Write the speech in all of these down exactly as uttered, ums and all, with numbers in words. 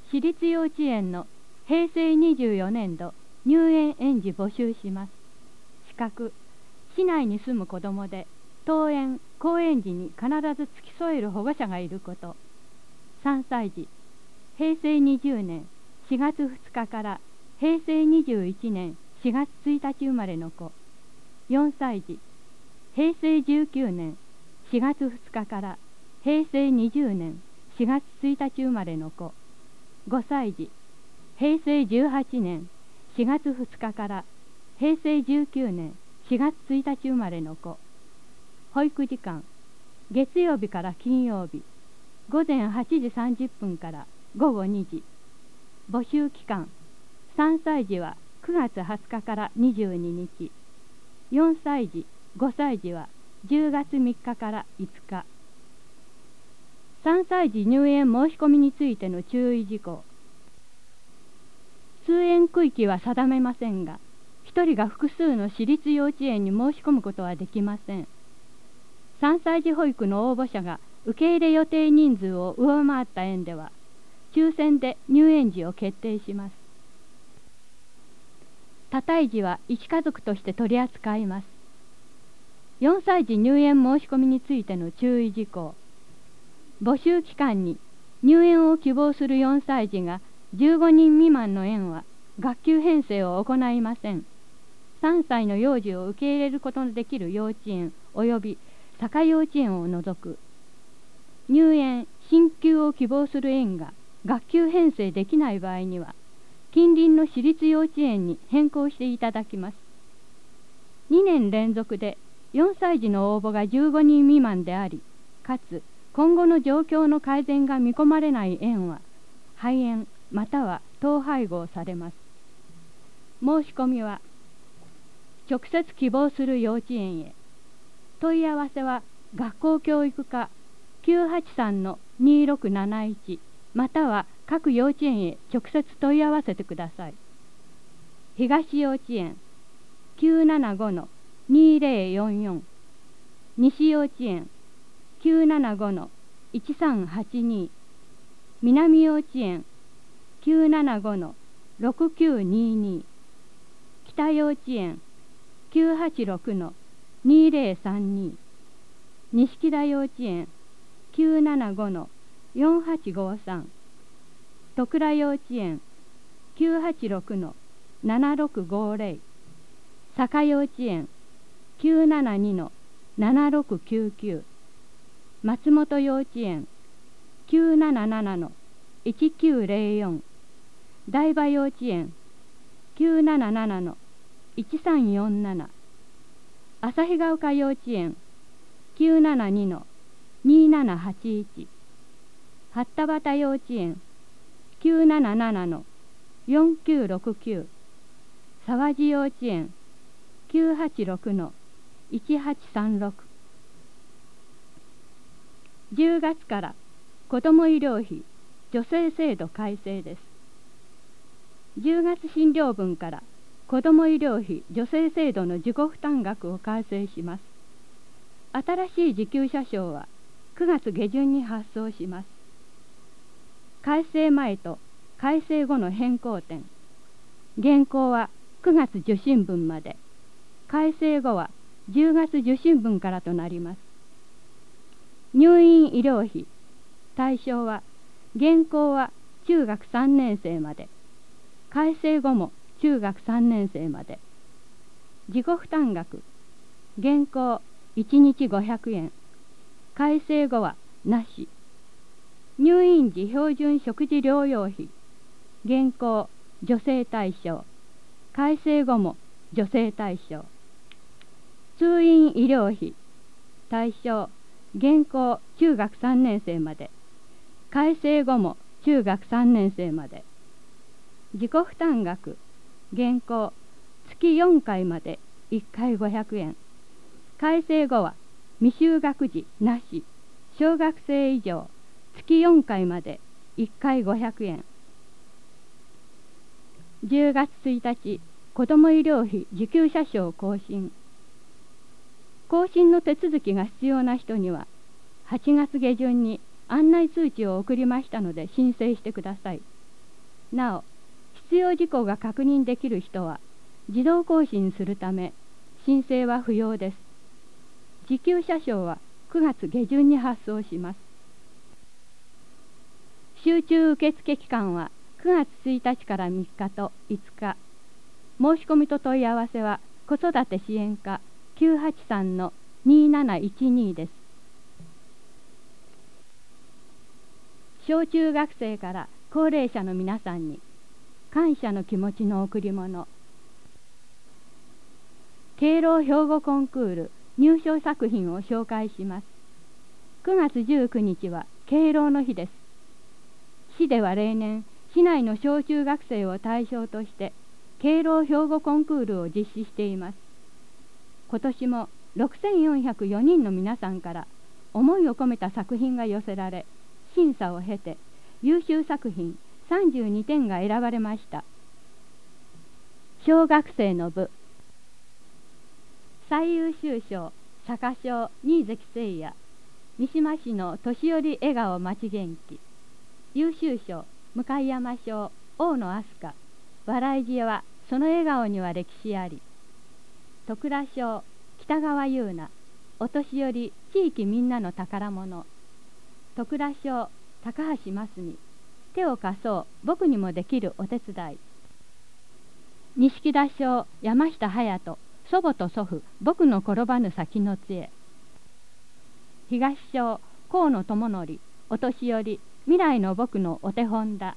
私立幼稚園のへいせいにじゅうよねんど入園園児募集します。資格、市内に住む子どもで登園・公園時に必ず付き添える保護者がいること。さんさい児、へいせいにじゅうねんしがつふつかからへいせいにじゅういちねんしがつついたち生まれの子。よんさい児、へいせいじゅうきゅうねんしがつふつかからへいせいにじゅうねんしがつついたち生まれの子。ごさい児、へいせいじゅうはちねんしがつふつかからへいせいじゅうきゅうねんしがつついたち生まれの子。保育時間、月曜日から金曜日、ごぜんはちじさんじゅっぷんからごごにじ。募集期間、さんさい児はくがつはつかからにじゅうににち、よんさい児、ごさい児はじゅうがつみっかからいつか。さんさい児入園申し込みについての注意事項。通園区域は定めませんが、ひとりが複数の私立幼稚園に申し込むことはできません。さんさい児保育の応募者が受け入れ予定人数を上回った園では、抽選で入園時を決定します。多胎児はいち家族として取り扱います。よんさい児入園申し込みについての注意事項。募集期間に入園を希望するよんさい児がじゅうごにん未満の園は学級編成を行いません。さんさいの幼児を受け入れることのできる幼稚園及び坂幼稚園を除く。入園・進級を希望する園が学級編成できない場合には、近隣の私立幼稚園に変更していただきます。にねん連続でよんさい児の応募がじゅうごにん未満であり、かつ今後の状況の改善が見込まれない園は、廃園または統廃合されます。申し込みは、直接希望する幼稚園へ。問い合わせは、学校教育課 きゅうはちさんのにろくなないち または各幼稚園へ直接問い合わせてください。東幼稚園 きゅうななごのにぜろよんよん、西幼稚園 きゅうななごのいちさんはちに、南幼稚園 きゅうななごのろくきゅうにに、北幼稚園 きゅうはちろくのにぜろさんに、錦田幼稚園 きゅうななごのよんはちごさん、戸倉幼稚園 きゅうはちろくのななろくごぜろ、坂幼稚園 きゅうななにのななろくきゅうきゅう、松本幼稚園 きゅうなななのいちきゅうぜろよん、台場幼稚園 きゅうなななのいちさんよんなな、旭ヶ丘幼稚園 きゅうななにのにななはちいち、八田端幼稚園 きゅうなななのよんきゅうろくきゅう、沢地幼稚園 きゅうはちろくのいちはちさんろく。じゅうがつから子ども医療費助成制度改正です。じゅうがつ診療分から子ども医療費助成制度の自己負担額を改正します。新しい受給者証はくがつげじゅんに発送します。改正前と改正後の変更点。現行はくがつ受診分まで、改正後はじゅうがつ受診分からとなります。入院医療費対象は、現行は中学さんねんせいまで、改正後も中学さんねんせいまで。自己負担額、現行いちにちごひゃくえん、改正後はなし。入院時標準食事療養費、現行助成対象、改正後も助成対象。通院医療費対象、現行中学さんねんせいまで、改正後も中学さんねんせいまで。自己負担額、現行月よんかいまでいっかいごひゃくえん、改正後は未就学児なし、小学生以上月よんかいまでいっかいごひゃくえん。じゅうがつついたち、子ども医療費受給者証更新。更新の手続きが必要な人には、はちがつげじゅんに案内通知を送りましたので申請してください。 なお、必要事項が確認できる人は自動更新するため申請は不要です。時給車掌はくがつ下旬に発送します。集中受付期間はくがつついたちからみっかといつか。申し込みと問い合わせは子育て支援課 きゅうはちさん にーなないちに です。小中学生から高齢者の皆さんに感謝の気持ちの贈り物。敬老兵庫コンクール入賞作品を紹介します。くがつじゅうくにちは敬老の日です。市では例年、市内の小中学生を対象として敬老兵庫コンクールを実施しています。今年もろくせんよんひゃくよにんの皆さんから思いを込めた作品が寄せられ、審査を経て優秀作品さんじゅうにてんが選ばれました。小学生の部、最優秀賞作家賞新関誠也、三島市の年寄り笑顔町元気。優秀賞向山賞大野飛鳥、笑いじはその笑顔には歴史あり。徳良賞北川優奈、お年寄り地域みんなの宝物。徳良賞高橋真澄、手を貸そう僕にもできるお手伝い。錦田賞山下隼人、祖母と祖父僕の転ばぬ先の杖。東賞河野智則、お年寄り未来の僕のお手本だ。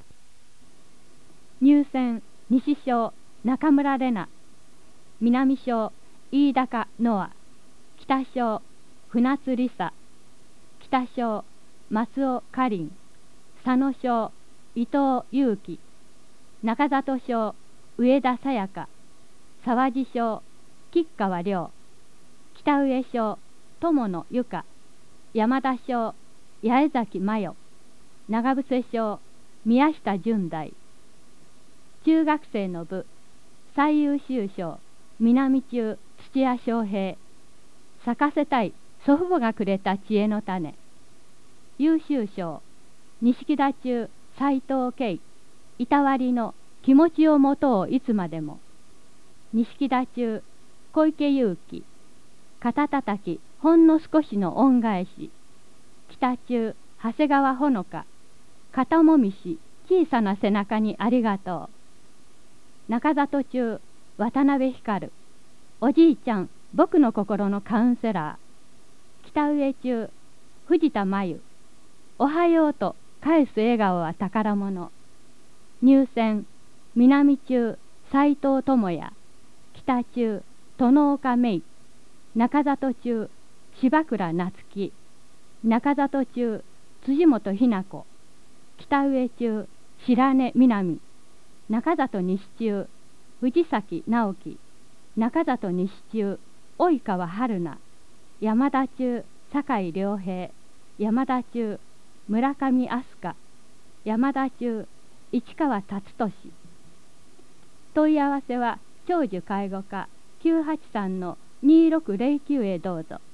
入選西賞中村玲奈、南賞飯高ノア、北賞船津梨沙、北賞松尾かりん、佐野賞伊藤祐樹、中里賞上田さやか、沢地賞吉川亮、北上賞友野由香、山田賞八重崎麻代、長伏賞宮下純大。中学生の部、最優秀賞南中土屋翔平、咲かせたい祖父母がくれた知恵の種。優秀賞錦田中斉藤慶、いたわりの気持ちを持とういつまでも。錦田中小池祐樹、肩たたきほんの少しの恩返し。北中長谷川ほのか、肩もみし小さな背中にありがとう。中里中渡辺光、おじいちゃん僕の心のカウンセラー。北上中藤田真由、おはようと返す笑顔は宝物。入選南中斉藤智也、北中殿岡芽衣、中里中柴倉夏樹、中里中辻本ひな子、北上中白根南、中里西中藤崎直樹、中里西中及川春菜、山田中酒井良平、山田中村上飛鳥、山田中市川達俊。問い合わせは長寿介護課 きゅうはちさん にーろくぜろきゅう へどうぞ。